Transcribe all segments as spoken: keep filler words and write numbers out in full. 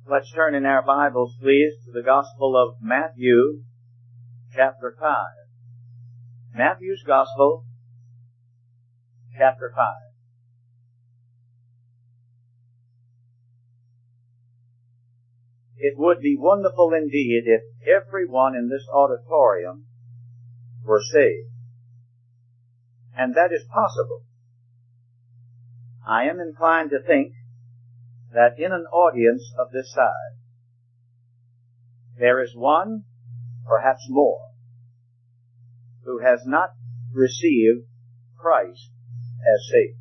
Let's turn in our Bibles, please, to the Gospel of Matthew, chapter five. Matthew's Gospel, chapter five. It would be wonderful indeed if everyone in this auditorium were saved. And that is possible. I am inclined to think that in an audience of this size, there is one, perhaps more, who has not received Christ as Savior.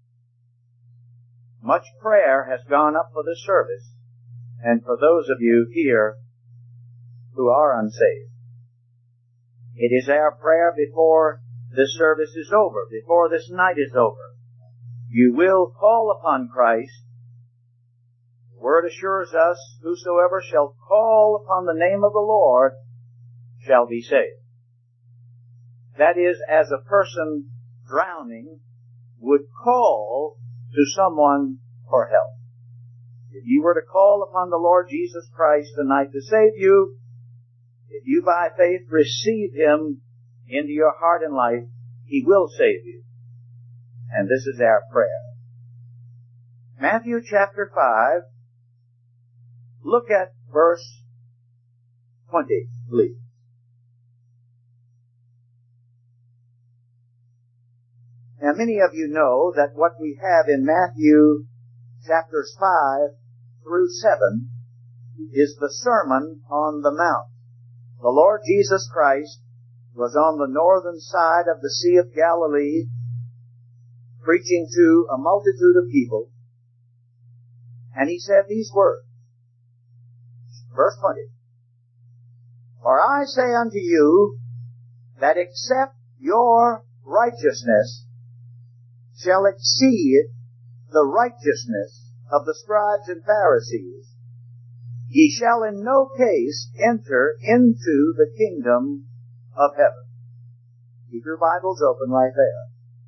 Much prayer has gone up for this service, and for those of you here who are unsaved. It is our prayer before this service is over, before this night is over. You will call upon Christ. The Word assures us, whosoever shall call upon the name of the Lord shall be saved. That is, as a person drowning would call to someone for help. If you were to call upon the Lord Jesus Christ tonight to save you, if you by faith receive Him into your heart and life, He will save you. And this is our prayer. Matthew chapter five, look at verse twenty, please. Now many of you know that what we have in Matthew chapters five through seven is the Sermon on the Mount. The Lord Jesus Christ was on the northern side of the Sea of Galilee, preaching to a multitude of people, and He said these words. Verse twenty. For I say unto you, that except your righteousness shall exceed the righteousness of the scribes and Pharisees, ye shall in no case enter into the kingdom of heaven. Keep your Bibles open right there.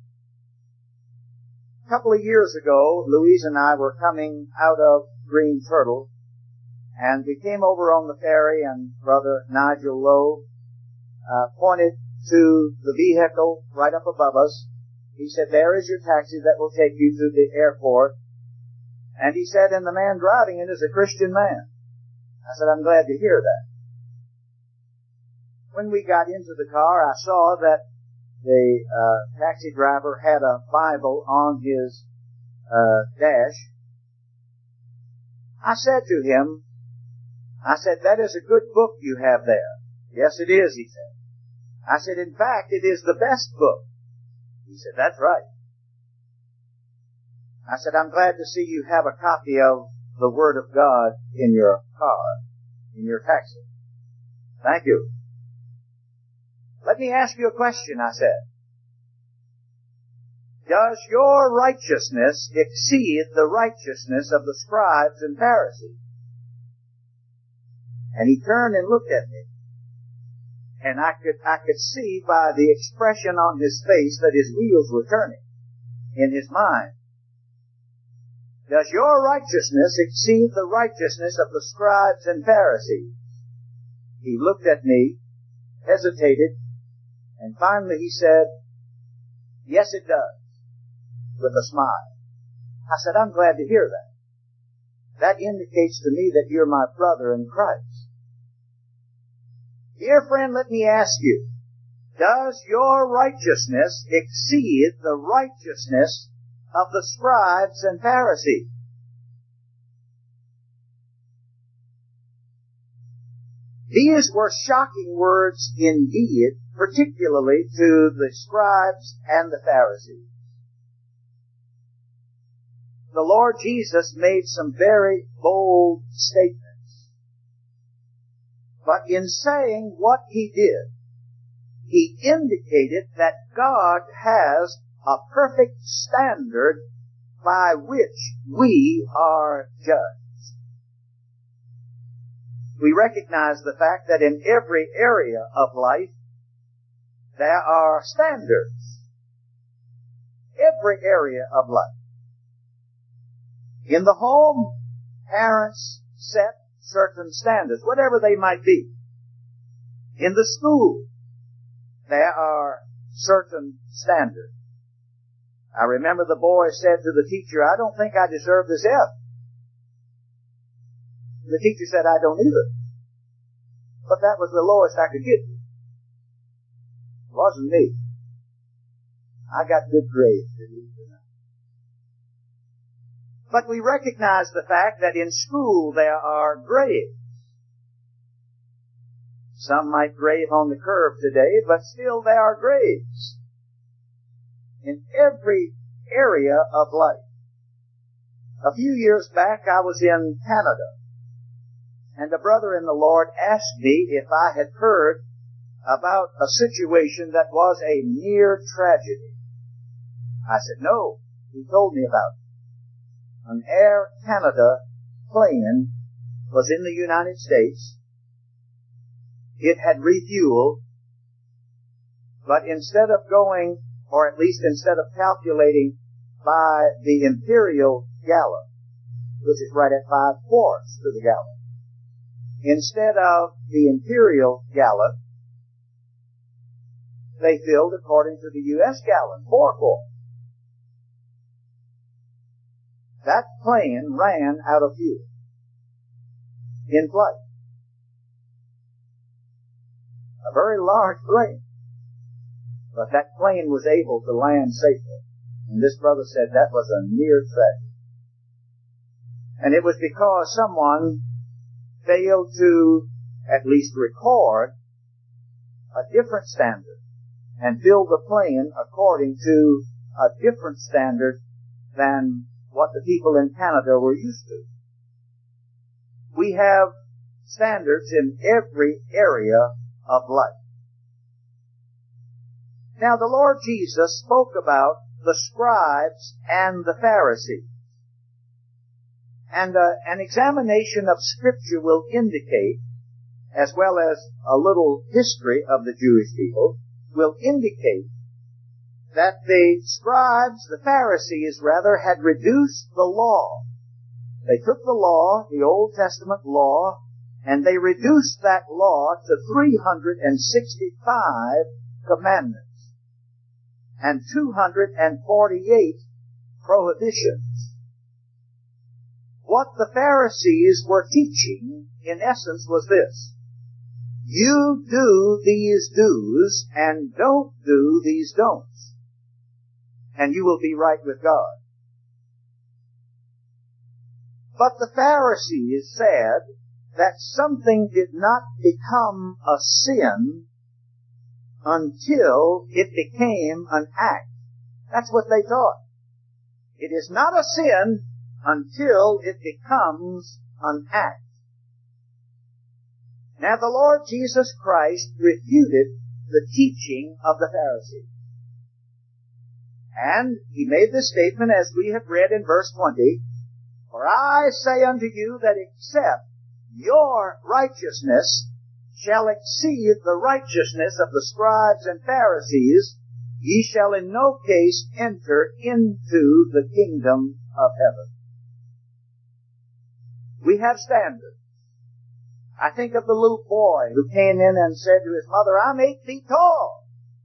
A couple of years ago, Louise and I were coming out of Green Turtle, and we came over on the ferry, and Brother Nigel Lowe uh, pointed to the vehicle right up above us. He said, there is your taxi that will take you to the airport. And he said, and the man driving it is a Christian man. I said, I'm glad to hear that. When we got into the car, I saw that the uh, taxi driver had a Bible on his uh, dash. I said to him, I said, that is a good book you have there. Yes, it is, he said. I said, in fact, it is the best book. He said, that's right. I said, I'm glad to see you have a copy of the Word of God in your car, in your taxi. Thank you. Let me ask you a question, I said. Does your righteousness exceed the righteousness of the scribes and Pharisees? And he turned and looked at me. And I could, I could see by the expression on his face that his wheels were turning in his mind. Does your righteousness exceed the righteousness of the scribes and Pharisees? He looked at me, hesitated, and finally he said, yes, it does, with a smile. I said, I'm glad to hear that. That indicates to me that you're my brother in Christ. Dear friend, let me ask you, does your righteousness exceed the righteousness of the scribes and Pharisees? These were shocking words indeed, particularly to the scribes and the Pharisees. The Lord Jesus made some very bold statements. But in saying what He did, He indicated that God has a perfect standard by which we are judged. We recognize the fact that in every area of life there are standards. Every area of life. In the home, parents set certain standards, whatever they might be. In the school, there are certain standards. I remember the boy said to the teacher, "I don't think I deserve this F." The teacher said, "I don't either. But that was the lowest I could get. It wasn't me. I got good grades." But we recognize the fact that in school there are grades. Some might grade on the curve today, but still there are grades in every area of life. A few years back I was in Canada, and a brother in the Lord asked me if I had heard about a situation that was a near tragedy. I said, "No." He told me about it. An Air Canada plane was in the United States. It had refueled, but instead of going, or at least instead of calculating by the imperial gallon, which is right at five quarts to the gallon, instead of the imperial gallon, they filled according to the U S gallon, four quarts. That plane ran out of fuel in flight. A very large plane. But that plane was able to land safely. And this brother said that was a near tragedy. And it was because someone failed to at least record a different standard and filled the plane according to a different standard than what the people in Canada were used to. We have standards in every area of life. Now the Lord Jesus spoke about the scribes and the Pharisees. And uh, an examination of Scripture will indicate, as well as a little history of the Jewish people, will indicate that the scribes, the Pharisees rather, had reduced the law. They took the law, the Old Testament law, and they reduced that law to three hundred sixty-five commandments and two hundred forty-eight prohibitions. What the Pharisees were teaching, in essence, was this: you do these do's and don't do these don'ts, and you will be right with God. But the Pharisees said that something did not become a sin until it became an act. That's what they taught. It is not a sin until it becomes an act. Now the Lord Jesus Christ refuted the teaching of the Pharisees. And He made this statement as we have read in verse twenty, "For I say unto you that except your righteousness shall exceed the righteousness of the scribes and Pharisees, ye shall in no case enter into the kingdom of heaven." We have standards. I think of the little boy who came in and said to his mother, "I'm eight feet tall."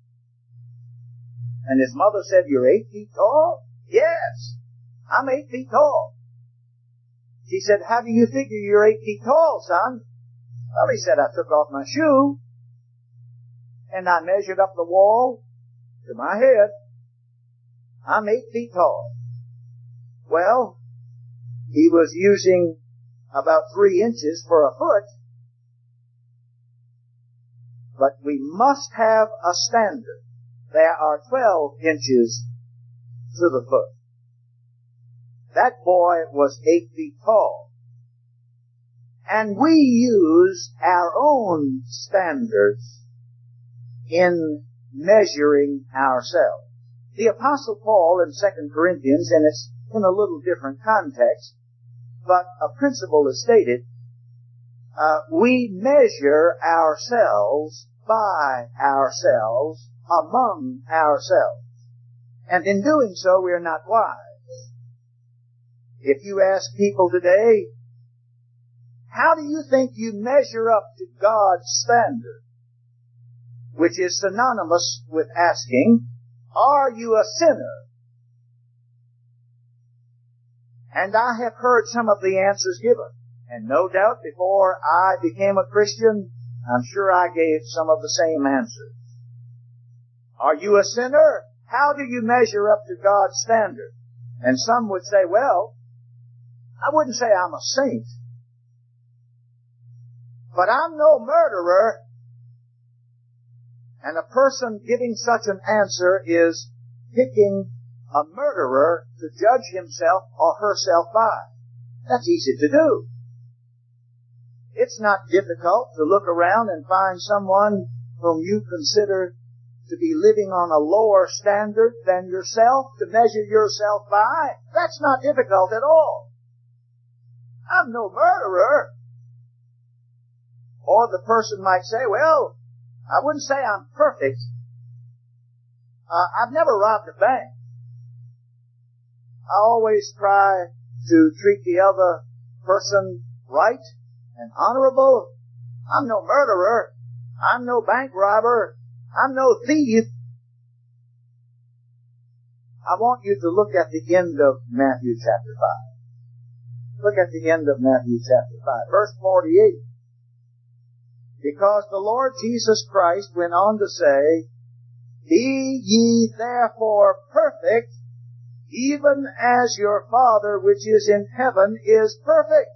And his mother said, "You're eight feet tall?" "Yes, I'm eight feet tall." She said, "How do you figure you're eight feet tall, son?" Well, he said, "I took off my shoe, and I measured up the wall to my head. I'm eight feet tall." Well, he was using about three inches for a foot. But we must have a standard. There are twelve inches to the foot. That boy was eight feet tall. And we use our own standards in measuring ourselves. The Apostle Paul in Second Corinthians, and it's in a little different context, but a principle is stated, uh, we measure ourselves by ourselves, among ourselves. And in doing so, we are not wise. If you ask people today, How do you think you measure up to God's standard? Which is synonymous with asking, are you a sinner? And I have heard some of the answers given. And no doubt before I became a Christian, I'm sure I gave some of the same answers. Are you a sinner? How do you measure up to God's standard? And some would say, well, I wouldn't say I'm a saint, but I'm no murderer. And a person giving such an answer is picking a murderer to judge himself or herself by. That's easy to do. It's not difficult to look around and find someone whom you consider to be living on a lower standard than yourself, to measure yourself by. That's not difficult at all. I'm no murderer. Or the person might say, well, I wouldn't say I'm perfect. Uh, I've never robbed a bank. I always try to treat the other person right and honorable. I'm no murderer. I'm no bank robber. I'm no thief. I want you to look at the end of Matthew chapter five. Look at the end of Matthew chapter five, verse forty-eight. Because the Lord Jesus Christ went on to say, be ye therefore perfect, even as your Father which is in heaven is perfect.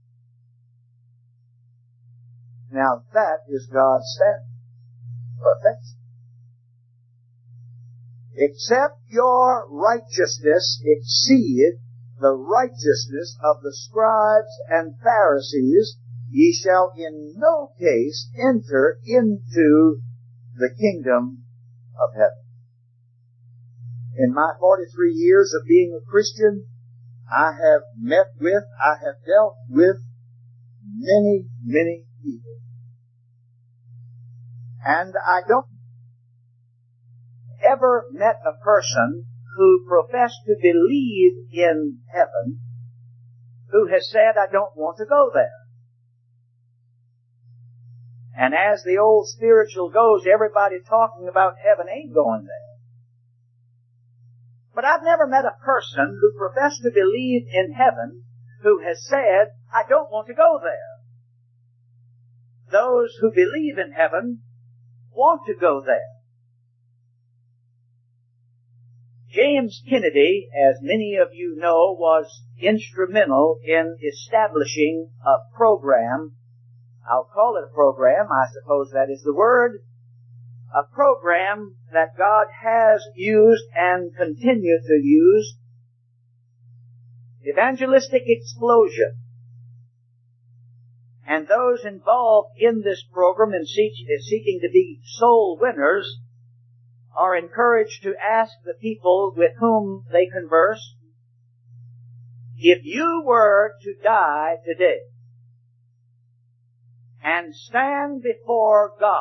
Now that is God's standard. Perfect. Except your righteousness exceed the righteousness of the scribes and Pharisees, ye shall in no case enter into the kingdom of heaven. In my forty-three years of being a Christian, I have met with, I have dealt with many, many people. And I don't ever met a person who professed to believe in heaven who has said, I don't want to go there. And as the old spiritual goes, everybody talking about heaven ain't going there. But I've never met a person who professed to believe in heaven who has said, I don't want to go there. Those who believe in heaven want to go there. James Kennedy, as many of you know, was instrumental in establishing a program. I'll call it a program, I suppose that is the word. A program that God has used and continues to use. Evangelistic explosion. And those involved in this program in seeking to be soul winners are encouraged to ask the people with whom they converse, if you were to die today and stand before God,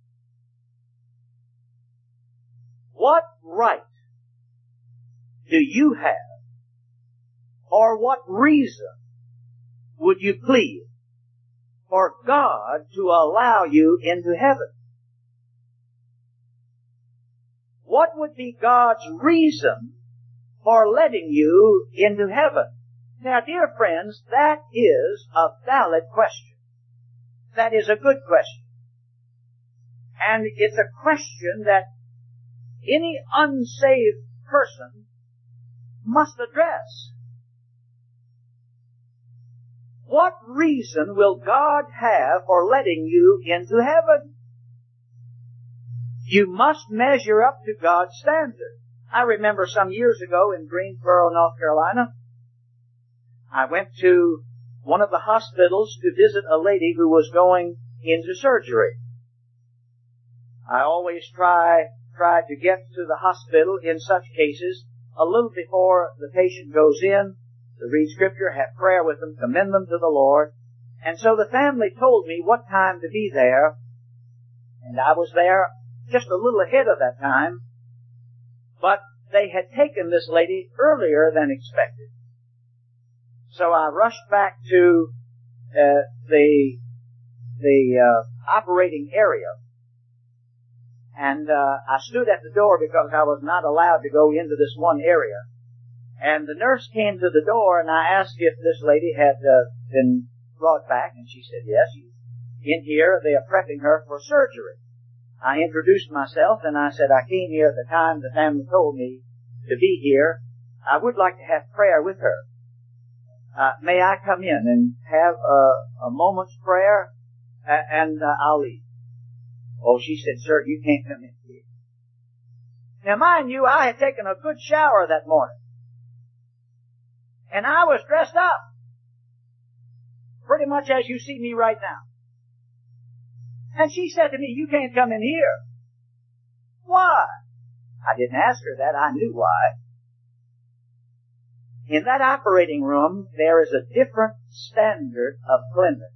what right do you have, or what reason would you plead for God to allow you into heaven? What would be God's reason for letting you into heaven? Now, dear friends, that is a valid question. That is a good question. And it's a question that any unsaved person must address. What reason will God have for letting you into heaven? You must measure up to God's standard. I remember some years ago in Greensboro, North Carolina, I went to one of the hospitals to visit a lady who was going into surgery. I always try, try to get to the hospital in such cases a little before the patient goes in, to read Scripture, have prayer with them, commend them to the Lord. And so the family told me what time to be there, and I was there just a little ahead of that time, but they had taken this lady earlier than expected. So I rushed back to uh, the the uh, operating area. And uh, I stood at the door because I was not allowed to go into this one area. And the nurse came to the door, and I asked if this lady had uh, been brought back, and she said, yes, she's in here. They are prepping her for surgery. I introduced myself, and I said I came here at the time the family told me to be here. I would like to have prayer with her. Uh, may I come in and have a, a moment's prayer, uh, and uh, I'll leave. Oh, she said, sir, you can't come in here. Now, mind you, I had taken a good shower that morning. And I was dressed up. Pretty much as you see me right now. And she said to me, you can't come in here. Why? I didn't ask her that. I knew why. In that operating room, there is a different standard of cleanliness.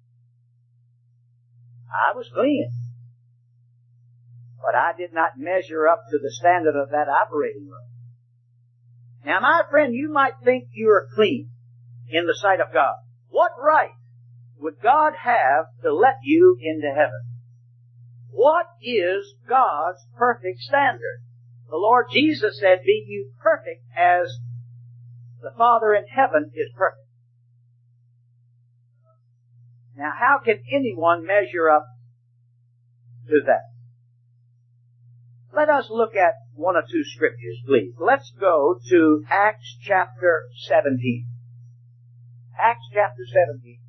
I was clean. But I did not measure up to the standard of that operating room. Now, my friend, you might think you are clean in the sight of God. What right would God have to let you into heaven? What is God's perfect standard? The Lord Jesus said, be you perfect as the Father in heaven is perfect. Now, how can anyone measure up to that? Let us look at one or two scriptures, please. Let's go to Acts chapter seventeen. Acts chapter seventeen.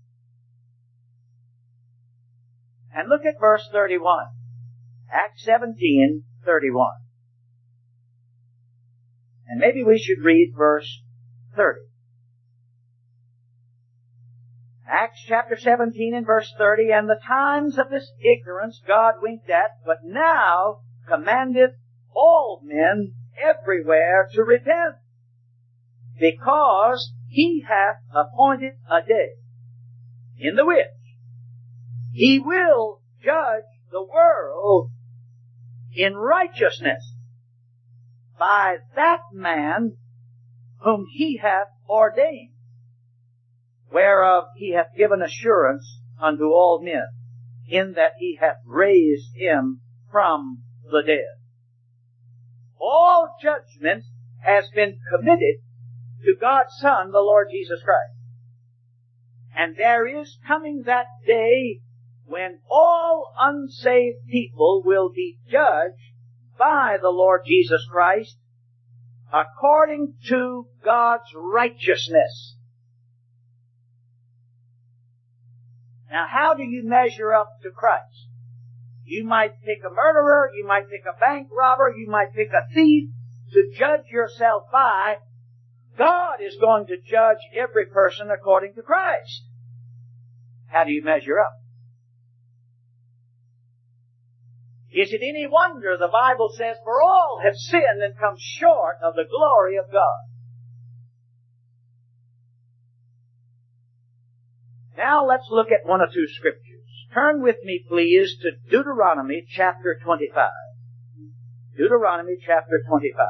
And look at verse thirty-one. Acts seventeen, thirty-one. And maybe we should read verse thirty. Acts chapter seventeen and verse thirty. And the times of this ignorance God winked at, but now commandeth all men everywhere to repent, because he hath appointed a day in the which he will judge the world in righteousness by that man whom he hath ordained, whereof he hath given assurance unto all men, in that he hath raised him from the dead. All judgment has been committed to God's Son, the Lord Jesus Christ. And there is coming that day when all unsaved people will be judged by the Lord Jesus Christ according to God's righteousness. Now, how do you measure up to Christ? You might pick a murderer, you might pick a bank robber, you might pick a thief to judge yourself by. God is going to judge every person according to Christ. How do you measure up? Is it any wonder the Bible says, for all have sinned and come short of the glory of God? Now let's look at one or two scriptures. Turn with me, please, to Deuteronomy chapter twenty-five. Deuteronomy chapter twenty-five.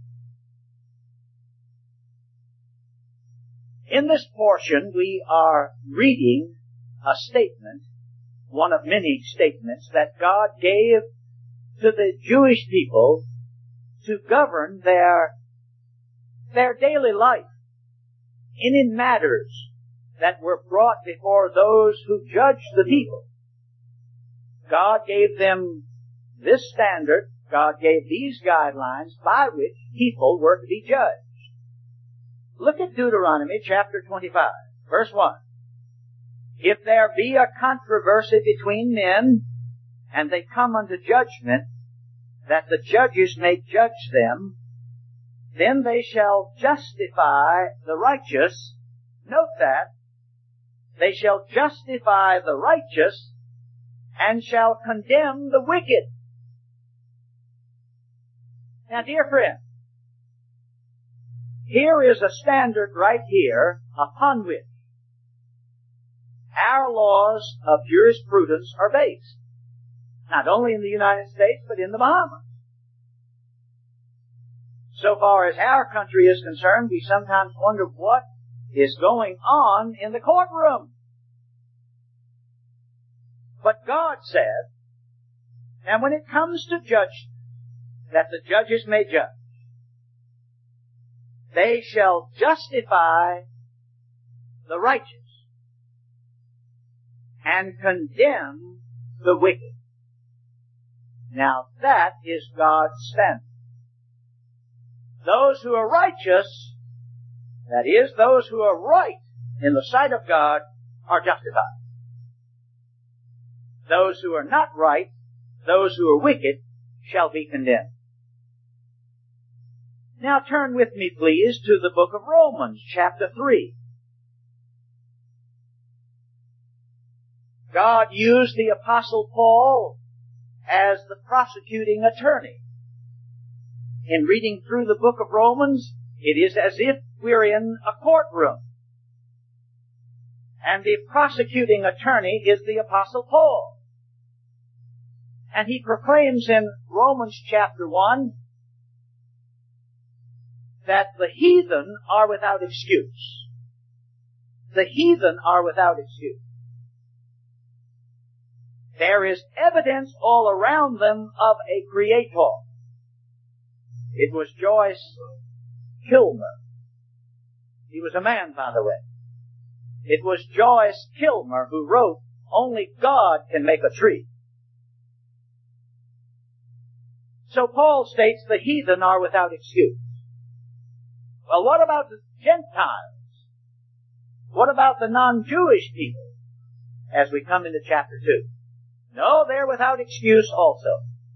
In this portion, we are reading a statement, one of many statements that God gave to the Jewish people to govern their, their daily life in in matters that were brought before those who judged the people. God gave them this standard, God gave these guidelines by which people were to be judged. Look at Deuteronomy chapter twenty-five, verse one. If there be a controversy between men, and they come unto judgment, that the judges may judge them, then they shall justify the righteous. Note that. They shall justify the righteous, and shall condemn the wicked. Now, dear friend, here is a standard right here upon which our laws of jurisprudence are based. Not only in the United States, but in the Bahamas. So far as our country is concerned, we sometimes wonder what is going on in the courtroom But God said, and when it comes to judge, that the judges may judge, they shall justify the righteous and condemn the wicked. Now that is God's standard. Those who are righteous, that is, those who are right in the sight of God, are justified. Those who are not right, those who are wicked, shall be condemned. Now turn with me, please, to the book of Romans, chapter three. God used the Apostle Paul as the prosecuting attorney. In reading through the book of Romans, it is as if we're in a courtroom. And the prosecuting attorney is the Apostle Paul. And he proclaims in Romans chapter one that the heathen are without excuse. The heathen are without excuse. There is evidence all around them of a creator. It was Joyce Kilmer. He was a man, by the way. It was Joyce Kilmer who wrote, "Only God can make a tree." So Paul states the heathen are without excuse. Well, what about the Gentiles? What about the non-Jewish people as we come into chapter two? No, they're without excuse also.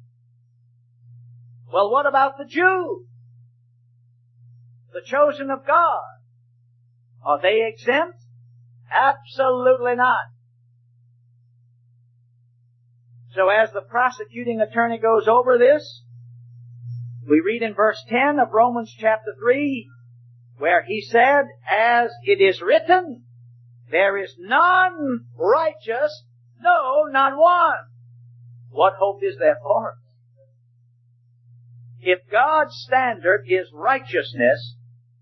Well, what about the Jew? The chosen of God? Are they exempt? Absolutely not. So as the prosecuting attorney goes over this, we read in verse ten of Romans chapter three, where he said, "As it is written, there is none righteous, no, not one." What hope is there for us? If God's standard is righteousness,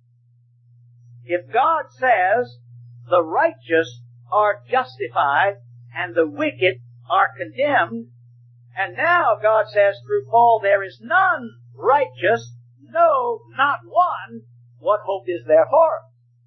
if God says the righteous are justified and the wicked are condemned, and now God says through Paul, there is none righteous, no, not one, what hope is there for us?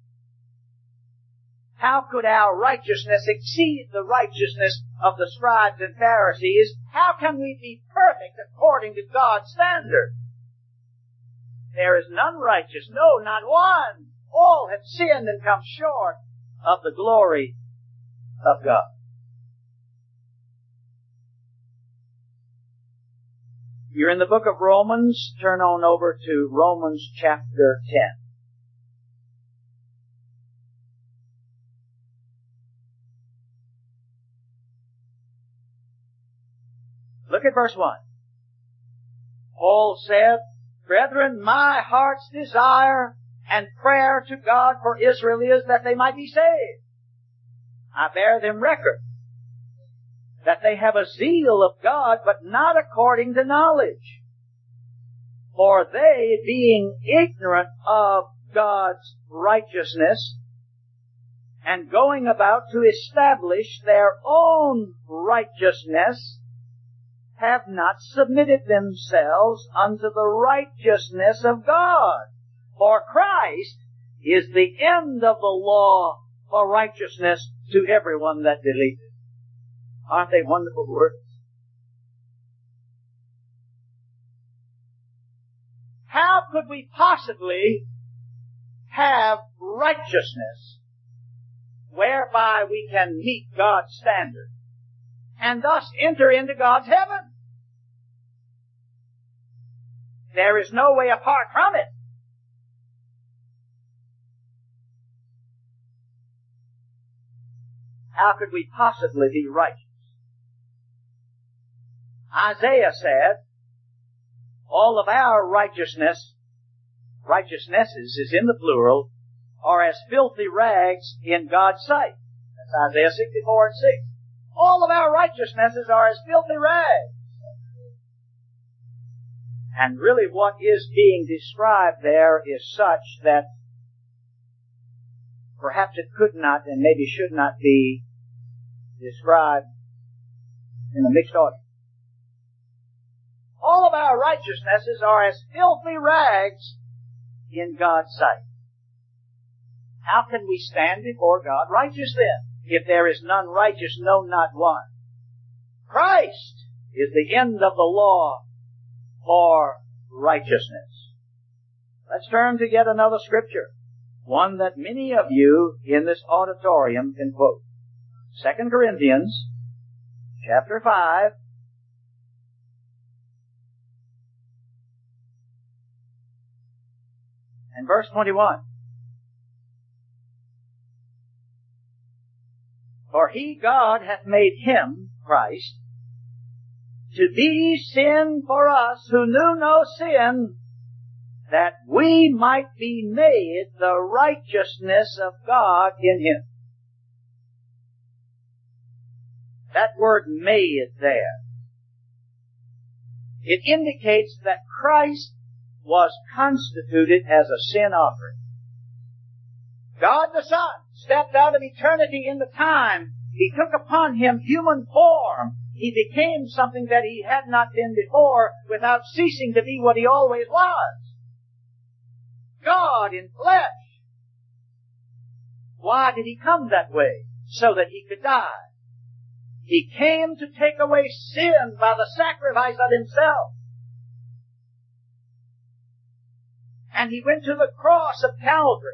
How could our righteousness exceed the righteousness of the scribes and Pharisees? How can we be perfect according to God's standard? There is none righteous, no, not one. All have sinned and come short of the glory of God. You're in the book of Romans. Turn on over to Romans chapter ten. Look at verse one. Paul said, "Brethren, my heart's desire and prayer to God for Israel is that they might be saved. I bear them record that they have a zeal of God, but not according to knowledge. For they, being ignorant of God's righteousness, and going about to establish their own righteousness, have not submitted themselves unto the righteousness of God. For Christ is the end of the law for righteousness to everyone that believeth." Aren't they wonderful words? How could we possibly have righteousness whereby we can meet God's standard and thus enter into God's heaven? There is no way apart from it. How could we possibly be righteous? Isaiah said, all of our righteousness, righteousnesses is in the plural, are as filthy rags in God's sight. That's Isaiah sixty-four and six. All of our righteousnesses are as filthy rags. And really what is being described there is such that perhaps it could not and maybe should not be described in a mixed audience. All of our righteousnesses are as filthy rags in God's sight. How can we stand before God righteous then? If there is none righteous, no, not one. Christ is the end of the law for righteousness. Let's turn to yet another scripture, one that many of you in this auditorium can quote. Second Corinthians chapter five, and verse twenty-one. For he, God, hath made him, Christ, to be sin for us who knew no sin, that we might be made the righteousness of God in him. That word made there, it indicates that Christ was constituted as a sin offering. God the Son stepped out of eternity into time. He took upon him human form. He became something that he had not been before without ceasing to be what he always was. God in flesh. Why did he come that way? So that he could die. He came to take away sin by the sacrifice of himself. And he went to the cross of Calvary.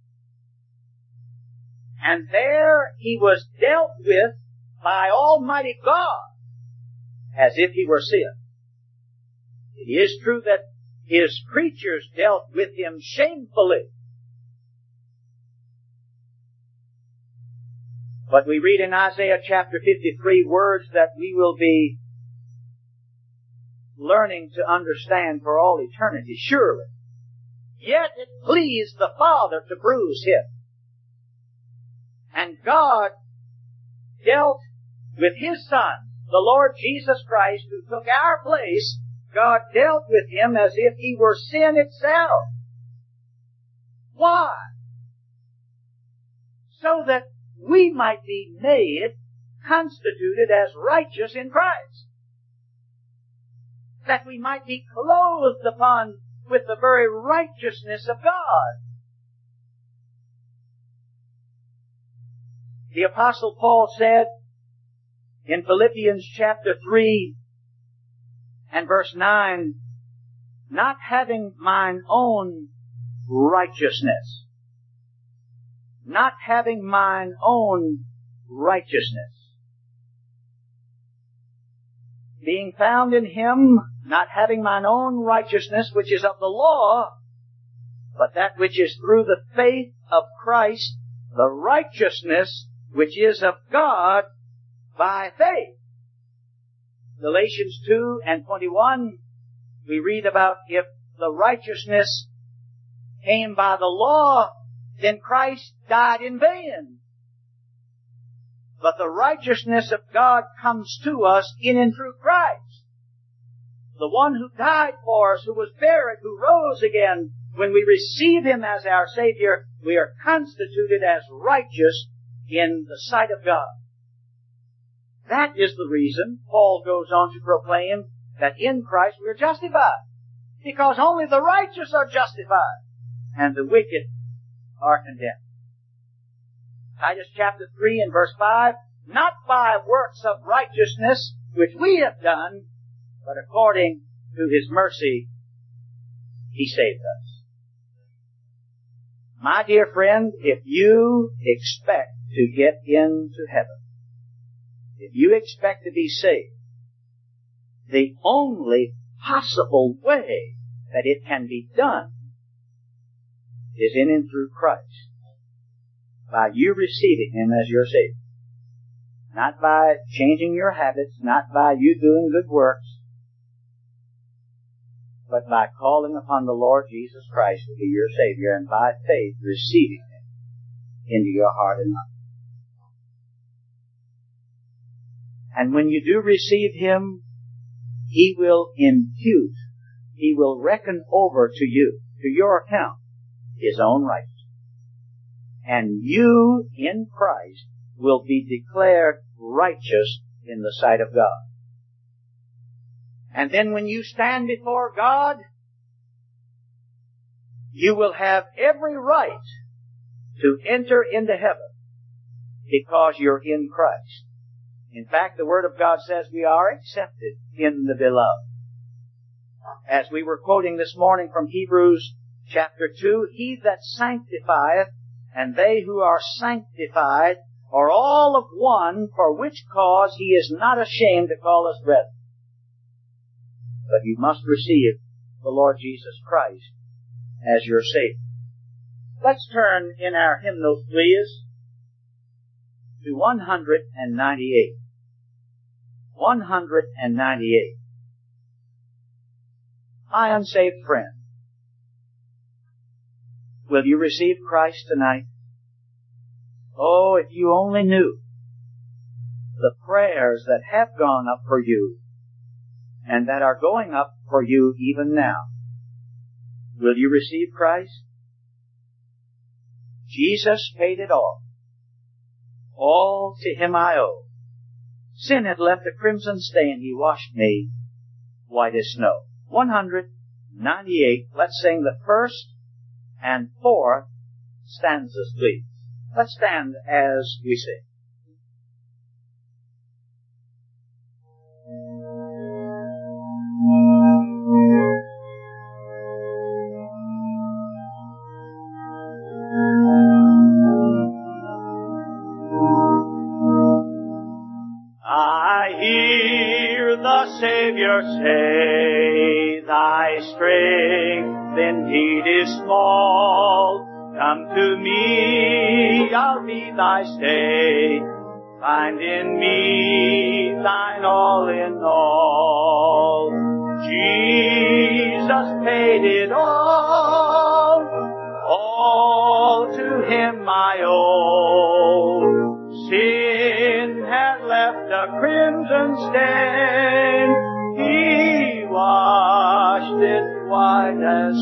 And there he was dealt with by Almighty God as if he were sin. It is true that his creatures dealt with him shamefully. But we read in Isaiah chapter fifty-three words that we will be learning to understand for all eternity, surely. Yet it pleased the Father to bruise him. And God dealt with his Son, the Lord Jesus Christ, who took our place. God dealt with him as if he were sin itself. Why? So that we might be made, constituted as righteous in Christ. That we might be clothed upon with the very righteousness of God. The Apostle Paul said in Philippians chapter three and verse nine, not having mine own righteousness, not having mine own righteousness, being found in him, not having mine own righteousness, which is of the law, but that which is through the faith of Christ, the righteousness which is of God by faith. Galatians two and twenty-one, we read about if the righteousness came by the law, then Christ died in vain. But the righteousness of God comes to us in and through Christ. The one who died for us, who was buried, who rose again. When we receive him as our Savior, we are constituted as righteous in the sight of God. That is the reason Paul goes on to proclaim that in Christ we are justified. Because only the righteous are justified, and the wicked are condemned. Titus chapter three and verse five, not by works of righteousness which we have done, but according to his mercy he saved us. My dear friend, if you expect to get into heaven, if you expect to be saved, the only possible way that it can be done is in and through Christ. By you receiving him as your Savior. Not by changing your habits, not by you doing good works, but by calling upon the Lord Jesus Christ to be your Savior, and by faith receiving him into your heart and mind. And when you do receive him, he will impute, he will reckon over to you, to your account, his own righteousness. And you in Christ will be declared righteous in the sight of God. And then when you stand before God, you will have every right to enter into heaven because you're in Christ. In fact, the Word of God says we are accepted in the Beloved. As we were quoting this morning from Hebrews chapter two, He that sanctifieth and they who are sanctified are all of one, for which cause He is not ashamed to call us brethren. But you must receive the Lord Jesus Christ as your Savior. Let's turn in our hymnals, please, to one ninety-eight. one ninety-eight. My unsaved friend, will you receive Christ tonight? Oh, if you only knew the prayers that have gone up for you and that are going up for you even now. Will you receive Christ? Jesus paid it all. All to Him I owe. Sin had left a crimson stain. He washed me white as snow. one ninety-eight. Let's sing the first and fourth stanzas, please. Let's stand as we sing. I hear the Savior say, Thy strength indeed is small. Come to me, I'll be thy stay. Find in me thine all in all. Jesus paid it all. All to Him I owe. Sin had left a crimson stain. He washed it white as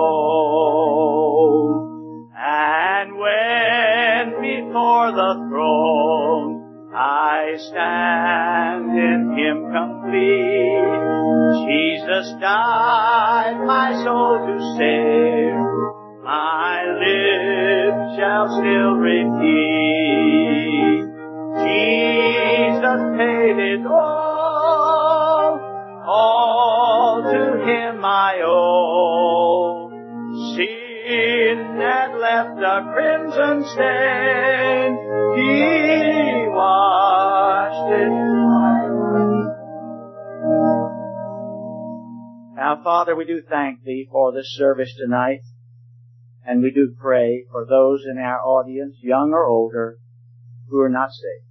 snow. And when before the throne I stand in Him complete, Jesus died my soul to save. My lips shall still repeat, Jesus paid it all. All to Him I owe. Sin had left a crimson stain. He washed it white. Now, Father, we do thank Thee for this service tonight. And we do pray for those in our audience, young or older, who are not saved.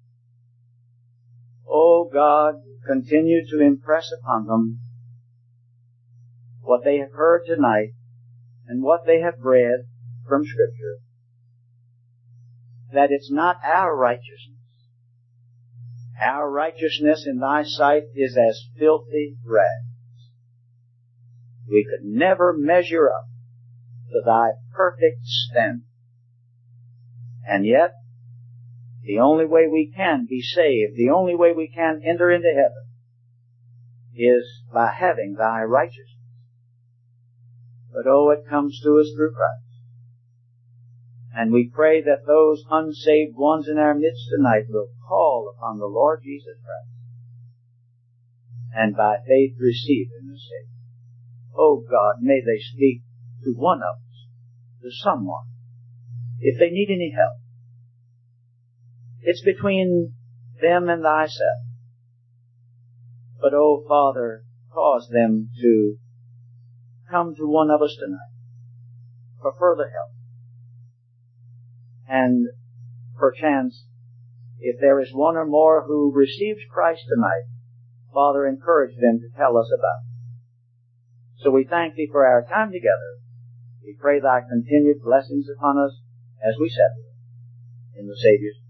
Oh God, continue to impress upon them what they have heard tonight and what they have read from Scripture, that it's not our righteousness. Our righteousness in Thy sight is as filthy rags. We could never measure up to Thy perfect standard. And yet, the only way we can be saved, the only way we can enter into heaven, is by having Thy righteousness. But oh, it comes to us through Christ. And we pray that those unsaved ones in our midst tonight will call upon the Lord Jesus Christ and by faith receive Him as Savior. Oh God, may they speak to one of us, to someone, if they need any help. It's between them and Thyself. But oh Father, cause them to come to one of us tonight for further help. And perchance, if there is one or more who receives Christ tonight, Father, encourage them to tell us about it. So we thank Thee for our time together. We pray Thy continued blessings upon us as we separate. In the Savior's name.